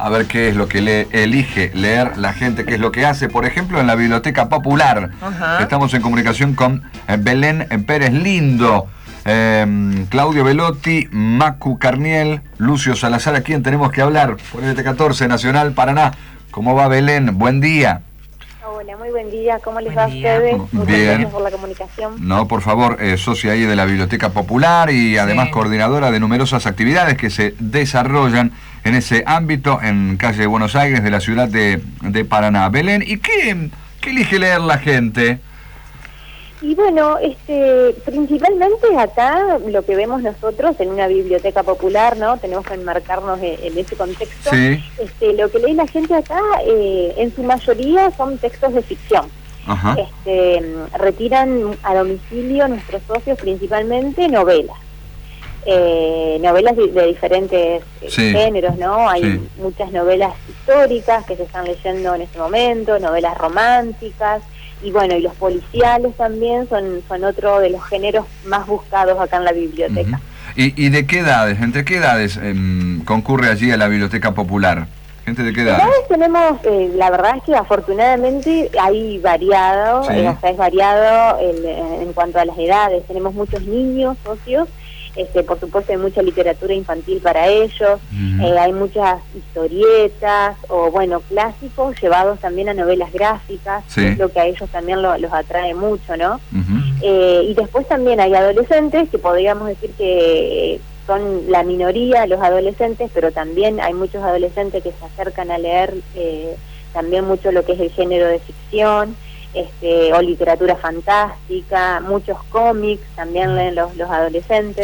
a ver qué es lo que elige leer la gente, qué es lo que hace, por ejemplo, en la Biblioteca Popular. Estamos en comunicación con Belén Pérez Lindo, Claudio Velotti, Macu Carniel, Lucio Salazar, a quien tenemos que hablar por el ET14 Nacional Paraná. ¿Cómo va, Belén? Buen día. Hola, muy buen día. ¿Cómo les va a ustedes? Muchas gracias por la comunicación. No, por favor, socia ahí de la Biblioteca Popular y además coordinadora de numerosas actividades que se desarrollan en ese ámbito en calle Buenos Aires de la ciudad de Paraná. Belén, ¿y qué elige leer la gente? Y bueno, principalmente acá lo que vemos nosotros en una biblioteca popular, ¿no? Tenemos que enmarcarnos en ese contexto. Sí. Lo que lee la gente acá, en su mayoría son textos de ficción. Ajá. Retiran a domicilio nuestros socios principalmente novelas. Novelas de diferentes géneros, ¿no? Hay muchas novelas históricas que se están leyendo en este momento, novelas románticas. Y bueno, y los policiales también son otro de los géneros más buscados acá en la biblioteca. ¿Y de qué edades, entre qué edades concurre allí a la Biblioteca Popular? ¿Gente de qué edades? Tenemos, la verdad es que afortunadamente hay variado, o sea, es variado en cuanto a las edades. Tenemos muchos niños socios. Por supuesto hay mucha literatura infantil para ellos, hay muchas historietas o bueno, clásicos llevados también a novelas gráficas, que es lo que a ellos también los atrae mucho, ¿no? Y después también hay adolescentes que podríamos decir que son la minoría, los adolescentes, pero también hay muchos adolescentes que se acercan a leer también mucho lo que es el género de ficción, o literatura fantástica, muchos cómics también leen los adolescentes,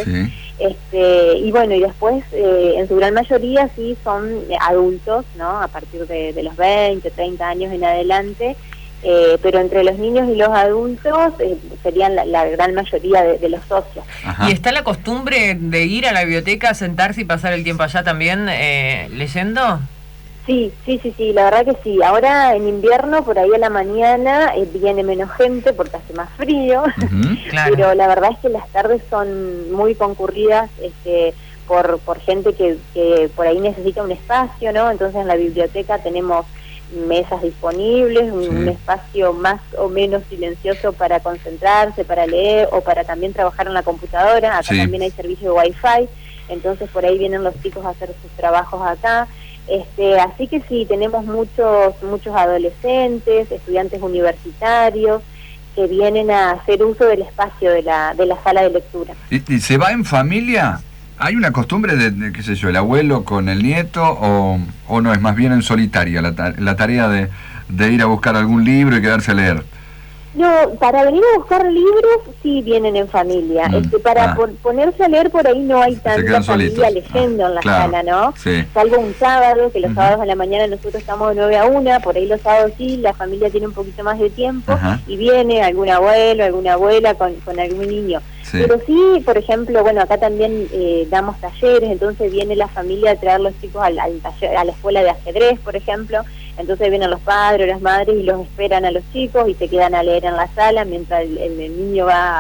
y bueno, y después en su gran mayoría sí son adultos, ¿no? A partir de los 20, 30 años en adelante, pero entre los niños y los adultos serían la gran mayoría de los socios. ¿Y está la costumbre de ir a la biblioteca, sentarse y pasar el tiempo allá también leyendo? Sí, la verdad que sí. Ahora en invierno, por ahí a la mañana, viene menos gente porque hace más frío, claro. Pero la verdad es que las tardes son muy concurridas por gente que por ahí necesita un espacio, ¿no? Entonces en la biblioteca tenemos mesas disponibles, un espacio más o menos silencioso para concentrarse, para leer o para también trabajar en la computadora. Acá también hay servicio de Wi-Fi, entonces por ahí vienen los chicos a hacer sus trabajos acá. Así que sí, tenemos muchos adolescentes, estudiantes universitarios que vienen a hacer uso del espacio de la sala de lectura. ¿Y se va en familia? ¿Hay una costumbre de qué sé yo, el abuelo con el nieto o no, es más bien en solitaria la tarea de ir a buscar algún libro y quedarse a leer? No, para venir a buscar libros sí vienen en familia. Para ponerse a leer por ahí no hay tanta familia leyendo en la sala, ¿no? Salvo un sábado, que los sábados a la mañana nosotros estamos de 9 a 1, por ahí los sábados sí, la familia tiene un poquito más de tiempo y viene algún abuelo, alguna abuela con algún niño. Pero sí, por ejemplo, bueno, acá también damos talleres, entonces viene la familia a traer los chicos al taller, a la escuela de ajedrez, por ejemplo. Entonces vienen los padres o las madres y los esperan a los chicos y se quedan a leer en la sala mientras el niño va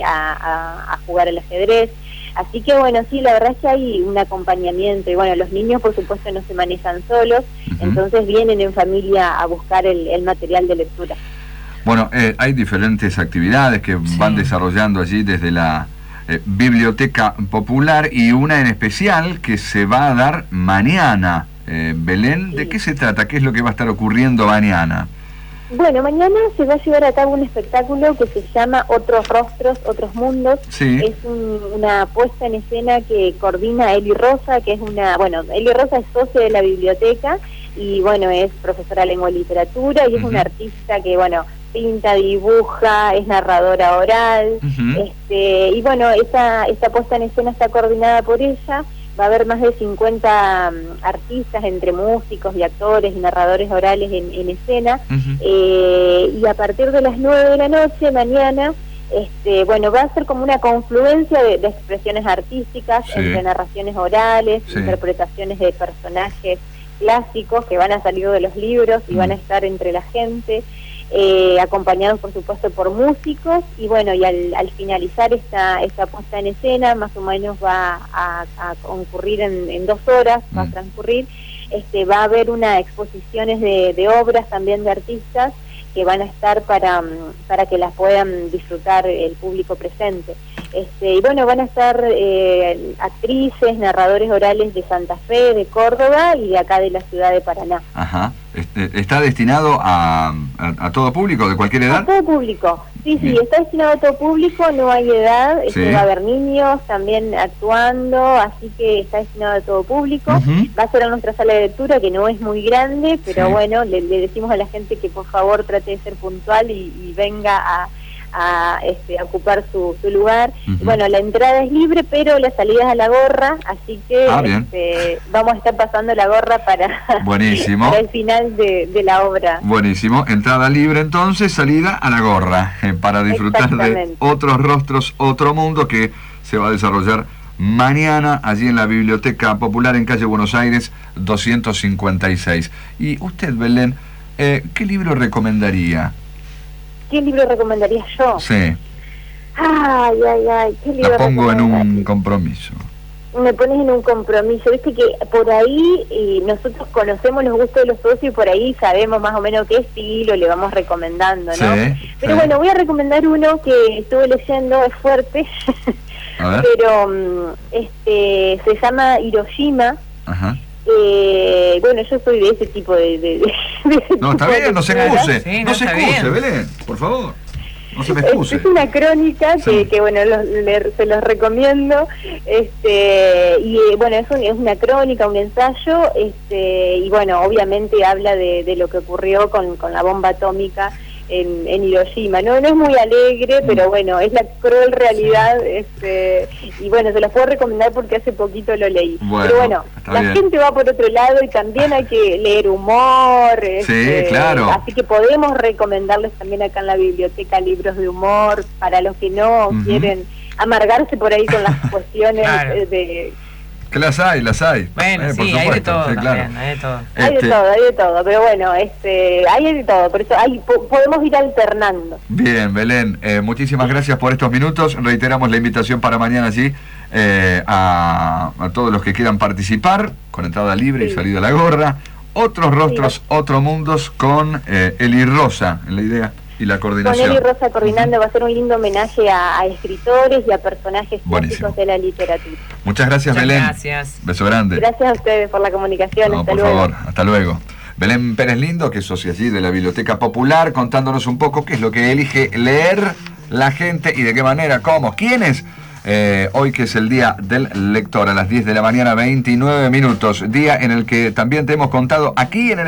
a jugar al ajedrez. Así que bueno, sí, la verdad es que hay un acompañamiento y bueno, los niños por supuesto no se manejan solos, entonces vienen en familia a buscar el material de lectura. Bueno, hay diferentes actividades que van desarrollando allí desde la Biblioteca Popular y una en especial que se va a dar mañana. Belén, ¿de qué se trata? ¿Qué es lo que va a estar ocurriendo mañana? Bueno, mañana se va a llevar a cabo un espectáculo que se llama Otros Rostros, Otros Mundos. Es una puesta en escena que coordina Eli Rosa, que es Eli Rosa es socia de la biblioteca y bueno, es profesora de lengua y literatura y es una artista que pinta, dibuja, es narradora oral, y bueno, esta puesta en escena está coordinada por ella. Va a haber más de 50 artistas, entre músicos y actores y narradores orales en escena, y a partir de las 9 de la noche, mañana, va a ser como una confluencia de expresiones artísticas, entre narraciones orales, interpretaciones de personajes clásicos que van a salir de los libros y van a estar entre la gente, acompañados por supuesto por músicos, y bueno, y al finalizar esta puesta en escena, más o menos va a concurrir en 2 horas, va a transcurrir, va a haber una exposiciones de obras también de artistas que van a estar para que las puedan disfrutar el público presente. Y bueno, van a estar actrices, narradores orales de Santa Fe, de Córdoba y de acá de la ciudad de Paraná. Ajá. ¿Está destinado a todo público, de cualquier edad? A todo público, sí, está destinado a todo público, no hay edad, va a haber niños también actuando, así que está destinado a todo público. Va a ser en nuestra sala de lectura, que no es muy grande, pero bueno, le decimos a la gente que por favor trate de ser puntual y venga a ocupar su lugar. Y bueno, la entrada es libre, pero la salida es a la gorra, así que vamos a estar pasando la gorra para, buenísimo, para el final de la obra. Buenísimo, entrada libre entonces, salida a la gorra, para disfrutar de Otros Rostros, Otro Mundo, que se va a desarrollar mañana allí en la Biblioteca Popular en calle Buenos Aires 256. Y usted, Belén, ¿qué libro recomendaría? ¿Qué libro recomendaría yo? Sí. Ay, ¿qué libro la pongo en un compromiso. Me pones en un compromiso. Viste que por ahí nosotros conocemos los gustos de los socios y por ahí sabemos más o menos qué estilo le vamos recomendando, ¿no? Pero bueno, voy a recomendar uno que estuve leyendo, es fuerte, a ver. Pero se llama Hiroshima. Ajá. Bueno, yo soy de ese tipo de no, está bien, no se excuse. Sí, no se excuse, Belén, por favor. No se me excuse. Es una crónica que bueno, se los recomiendo. Y bueno, es una crónica, un ensayo, y bueno, obviamente habla de lo que ocurrió con la bomba atómica en Hiroshima. No es muy alegre, pero bueno, es la cruel realidad. Y bueno, se los puedo recomendar porque hace poquito lo leí. Pero bueno, la gente va por otro lado y también hay que leer humor. Sí, claro. Así que podemos recomendarles también acá en la biblioteca libros de humor para los que no quieren amargarse por ahí con las cuestiones de... Que las hay. Bueno, sí, hay de todo, sí, claro. Hay de todo. Hay de todo, pero bueno, hay de todo, por eso podemos ir alternando. Bien, Belén, muchísimas gracias por estos minutos. Reiteramos la invitación para mañana allí a todos los que quieran participar, con entrada libre y salida a la gorra. Otros Rostros, Otro Mundos, con Eli Rosa, en la idea y la coordinación. Con Eli Rosa coordinando, va a ser un lindo homenaje a escritores y a personajes clásicos de la literatura. Muchas gracias, Belén. Gracias. Beso grande. Gracias a ustedes por la comunicación. No, hasta por luego. favor, hasta luego. Belén Pérez Lindo, que es socia allí de la Biblioteca Popular, contándonos un poco qué es lo que elige leer la gente y de qué manera, cómo, quiénes. Hoy que es el Día del Lector, a las 10 de la mañana, 29 minutos, día en el que también te hemos contado aquí en el